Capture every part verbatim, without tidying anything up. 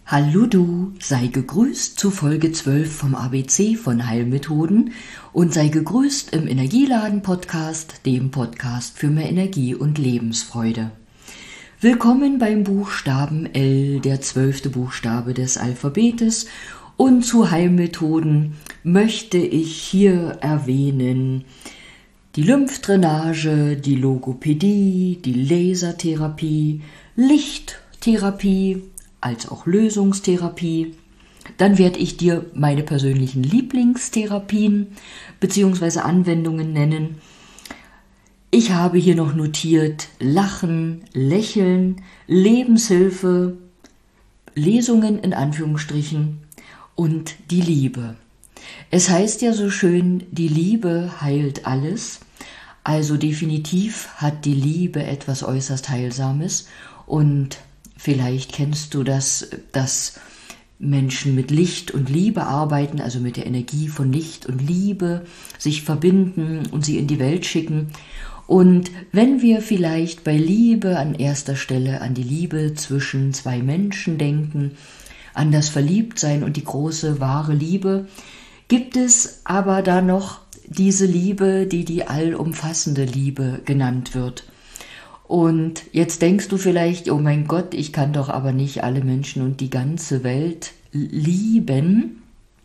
Hallo du, sei gegrüßt zu Folge zwölf vom A B C von Heilmethoden und sei gegrüßt im Energieladen-Podcast, dem Podcast für mehr Energie und Lebensfreude. Willkommen beim Buchstaben L, der zwölfte Buchstabe des Alphabetes, und zu Heilmethoden möchte ich hier erwähnen die Lymphdrainage, die Logopädie, die Lasertherapie, Lichttherapie, als auch Lösungstherapie. Dann werde ich dir meine persönlichen Lieblingstherapien bzw. Anwendungen nennen. Ich habe hier noch notiert Lachen, Lächeln, Lebenshilfe, Lesungen in Anführungsstrichen und die Liebe. Es heißt ja so schön, die Liebe heilt alles. Also definitiv hat die Liebe etwas äußerst Heilsames und vielleicht kennst du das, dass Menschen mit Licht und Liebe arbeiten, also mit der Energie von Licht und Liebe, sich verbinden und sie in die Welt schicken. Und wenn wir vielleicht bei Liebe an erster Stelle an die Liebe zwischen zwei Menschen denken, an das Verliebtsein und die große, wahre Liebe, gibt es aber da noch diese Liebe, die die allumfassende Liebe genannt wird. Und jetzt denkst du vielleicht, oh mein Gott, ich kann doch aber nicht alle Menschen und die ganze Welt lieben.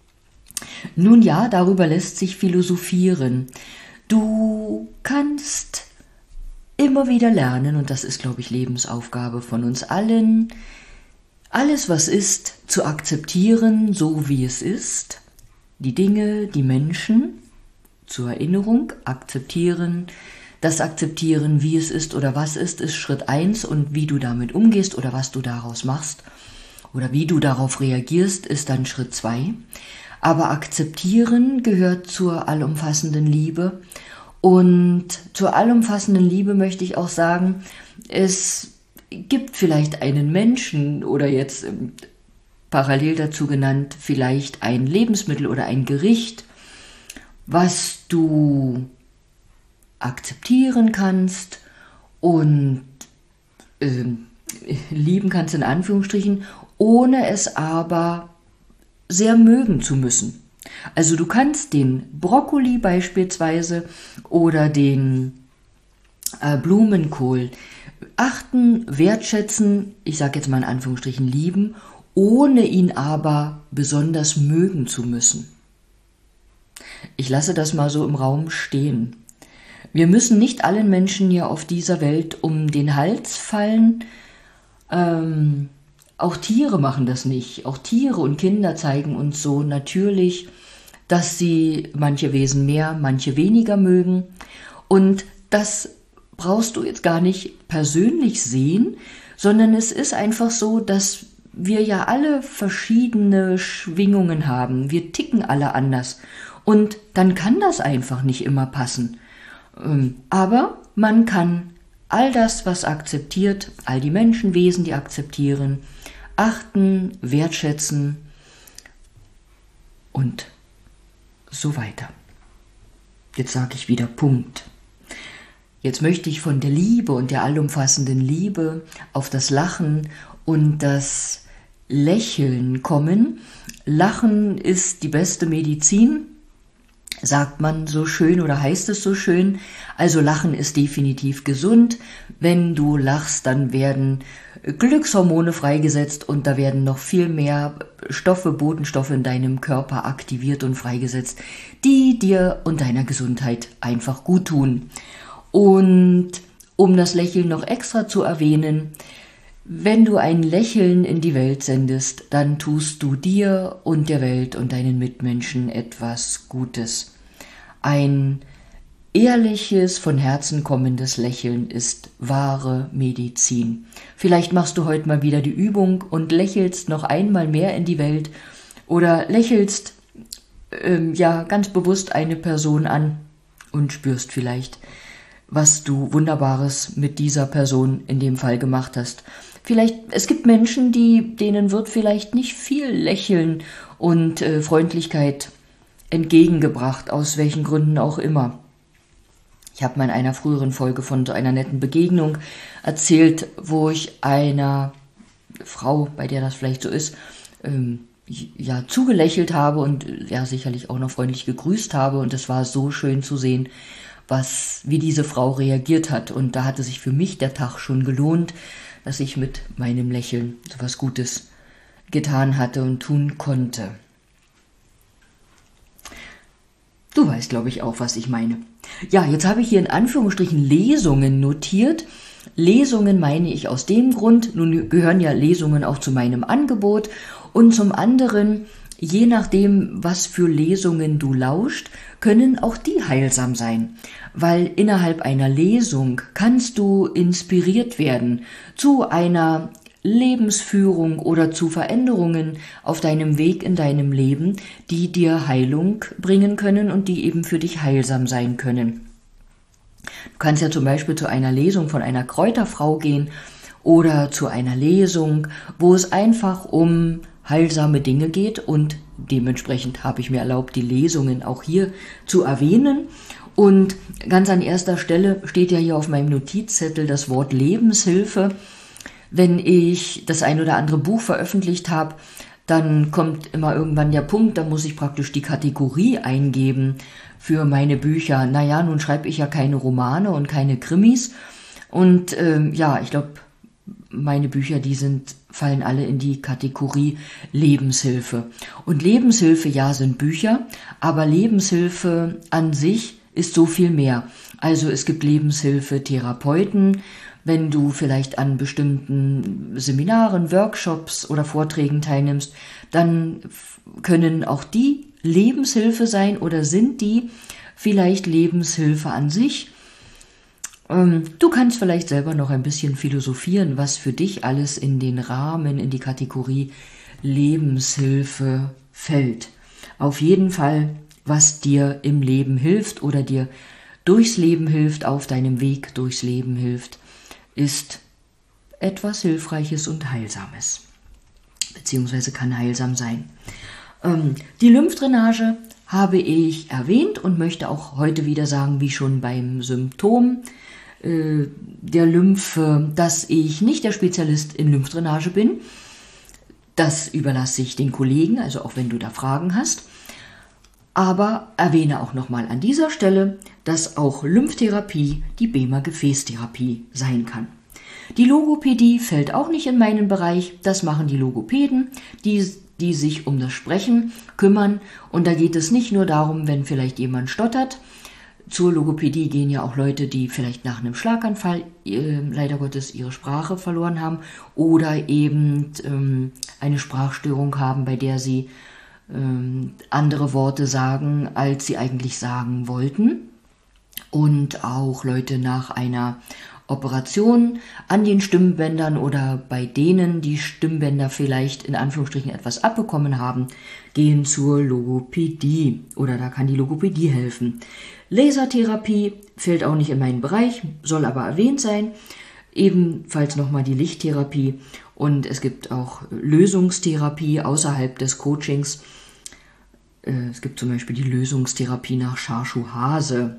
Nun ja, darüber lässt sich philosophieren. Du kannst immer wieder lernen, und das ist, glaube ich, Lebensaufgabe von uns allen, alles, was ist, zu akzeptieren, so wie es ist. Die Dinge, die Menschen, zur Erinnerung, akzeptieren. Das Akzeptieren, wie es ist oder was ist, ist Schritt eins, und wie du damit umgehst oder was du daraus machst oder wie du darauf reagierst, ist dann Schritt zwei. Aber Akzeptieren gehört zur allumfassenden Liebe, und zur allumfassenden Liebe möchte ich auch sagen, es gibt vielleicht einen Menschen oder jetzt parallel dazu genannt vielleicht ein Lebensmittel oder ein Gericht, was du akzeptieren kannst und äh, lieben kannst in Anführungsstrichen, ohne es aber sehr mögen zu müssen. Also du kannst den Brokkoli beispielsweise oder den äh, Blumenkohl achten, wertschätzen, ich sage jetzt mal in Anführungsstrichen lieben, ohne ihn aber besonders mögen zu müssen. Ich lasse das mal so im Raum stehen. Wir müssen nicht allen Menschen hier auf dieser Welt um den Hals fallen. Ähm, auch Tiere machen das nicht. Auch Tiere und Kinder zeigen uns so natürlich, dass sie manche Wesen mehr, manche weniger mögen. Und das brauchst du jetzt gar nicht persönlich sehen, sondern es ist einfach so, dass wir ja alle verschiedene Schwingungen haben. Wir ticken alle anders. Und dann kann das einfach nicht immer passen. Aber man kann all das, was akzeptiert, all die Menschenwesen, die akzeptieren, achten, wertschätzen und so weiter. Jetzt sage ich wieder Punkt. Jetzt möchte ich von der Liebe und der allumfassenden Liebe auf das Lachen und das Lächeln kommen. Lachen ist die beste Medizin, sagt man so schön oder heißt es so schön. Also Lachen ist definitiv gesund. Wenn du lachst, dann werden Glückshormone freigesetzt und da werden noch viel mehr Stoffe, Botenstoffe in deinem Körper aktiviert und freigesetzt, die dir und deiner Gesundheit einfach gut tun. Und um das Lächeln noch extra zu erwähnen, wenn du ein Lächeln in die Welt sendest, dann tust du dir und der Welt und deinen Mitmenschen etwas Gutes. Ein ehrliches, von Herzen kommendes Lächeln ist wahre Medizin. Vielleicht machst du heute mal wieder die Übung und lächelst noch einmal mehr in die Welt oder lächelst ähm, ja ganz bewusst eine Person an und spürst vielleicht, was du Wunderbares mit dieser Person in dem Fall gemacht hast. Vielleicht, es gibt Menschen, die, denen wird vielleicht nicht viel Lächeln und äh, Freundlichkeit entgegengebracht, aus welchen Gründen auch immer. Ich habe mal in einer früheren Folge von so einer netten Begegnung erzählt, wo ich einer Frau, bei der das vielleicht so ist, ähm, ja, zugelächelt habe und ja, sicherlich auch noch freundlich gegrüßt habe. Und es war so schön zu sehen, was, wie diese Frau reagiert hat. Und da hatte sich für mich der Tag schon gelohnt, dass ich mit meinem Lächeln so was Gutes getan hatte und tun konnte. Du weißt, glaube ich, auch, was ich meine. Ja, jetzt habe ich hier in Anführungsstrichen Lesungen notiert. Lesungen meine ich aus dem Grund, nun gehören ja Lesungen auch zu meinem Angebot, und zum anderen, je nachdem, was für Lesungen du lauscht, können auch die heilsam sein, weil innerhalb einer Lesung kannst du inspiriert werden zu einer Lebensführung oder zu Veränderungen auf deinem Weg in deinem Leben, die dir Heilung bringen können und die eben für dich heilsam sein können. Du kannst ja zum Beispiel zu einer Lesung von einer Kräuterfrau gehen oder zu einer Lesung, wo es einfach um heilsame Dinge geht, und dementsprechend habe ich mir erlaubt, die Lesungen auch hier zu erwähnen. Und ganz an erster Stelle steht ja hier auf meinem Notizzettel das Wort Lebenshilfe. Wenn ich das ein oder andere Buch veröffentlicht habe, dann kommt immer irgendwann der Punkt, da muss ich praktisch die Kategorie eingeben für meine Bücher. Naja, nun schreibe ich ja keine Romane und keine Krimis. Und ähm, ja, ich glaube, meine Bücher, die sind, fallen alle in die Kategorie Lebenshilfe. Und Lebenshilfe, ja, sind Bücher, aber Lebenshilfe an sich ist so viel mehr. Also es gibt Lebenshilfe-Therapeuten, wenn du vielleicht an bestimmten Seminaren, Workshops oder Vorträgen teilnimmst, dann können auch die Lebenshilfe sein oder sind die vielleicht Lebenshilfe an sich. Du kannst vielleicht selber noch ein bisschen philosophieren, was für dich alles in den Rahmen, in die Kategorie Lebenshilfe fällt. Auf jeden Fall, was dir im Leben hilft oder dir durchs Leben hilft, auf deinem Weg durchs Leben hilft, ist etwas Hilfreiches und Heilsames, beziehungsweise kann heilsam sein. Ähm, die Lymphdrainage habe ich erwähnt und möchte auch heute wieder sagen, wie schon beim Symptom äh, der Lymphe, dass ich nicht der Spezialist in Lymphdrainage bin. Das überlasse ich den Kollegen, also auch wenn du da Fragen hast. Aber erwähne auch nochmal an dieser Stelle, dass auch Lymphtherapie die Bema-Gefäßtherapie sein kann. Die Logopädie fällt auch nicht in meinen Bereich. Das machen die Logopäden, die, die sich um das Sprechen kümmern. Und da geht es nicht nur darum, wenn vielleicht jemand stottert. Zur Logopädie gehen ja auch Leute, die vielleicht nach einem Schlaganfall äh, leider Gottes ihre Sprache verloren haben oder eben ähm, eine Sprachstörung haben, bei der sie ähm, andere Worte sagen, als sie eigentlich sagen wollten. Und auch Leute nach einer Operation an den Stimmbändern oder bei denen die Stimmbänder vielleicht in Anführungsstrichen etwas abbekommen haben, gehen zur Logopädie oder da kann die Logopädie helfen. Lasertherapie fällt auch nicht in meinen Bereich, soll aber erwähnt sein. Ebenfalls nochmal die Lichttherapie und es gibt auch Lösungstherapie außerhalb des Coachings. Es gibt zum Beispiel die Lösungstherapie nach Charchow-Hase.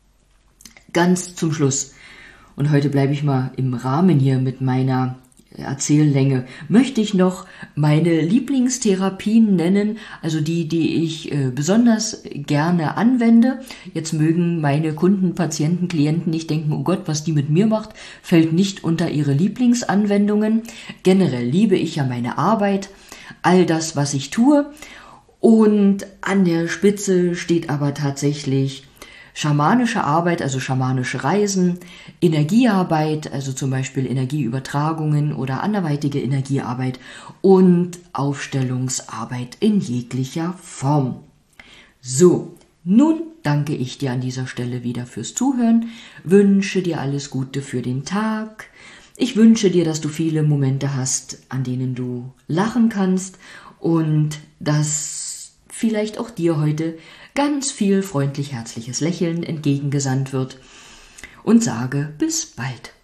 Ganz zum Schluss, und heute bleibe ich mal im Rahmen hier mit meiner Erzähllänge, möchte ich noch meine Lieblingstherapien nennen, also die, die ich äh, besonders gerne anwende. Jetzt mögen meine Kunden, Patienten, Klienten nicht denken, oh Gott, was die mit mir macht, fällt nicht unter ihre Lieblingsanwendungen. Generell liebe ich ja meine Arbeit, all das, was ich tue. Und an der Spitze steht aber tatsächlich schamanische Arbeit, also schamanische Reisen, Energiearbeit, also zum Beispiel Energieübertragungen oder anderweitige Energiearbeit und Aufstellungsarbeit in jeglicher Form. So, nun danke ich dir an dieser Stelle wieder fürs Zuhören, wünsche dir alles Gute für den Tag. Ich wünsche dir, dass du viele Momente hast, an denen du lachen kannst und dass vielleicht auch dir heute ganz viel freundlich herzliches Lächeln entgegengesandt wird und sage bis bald.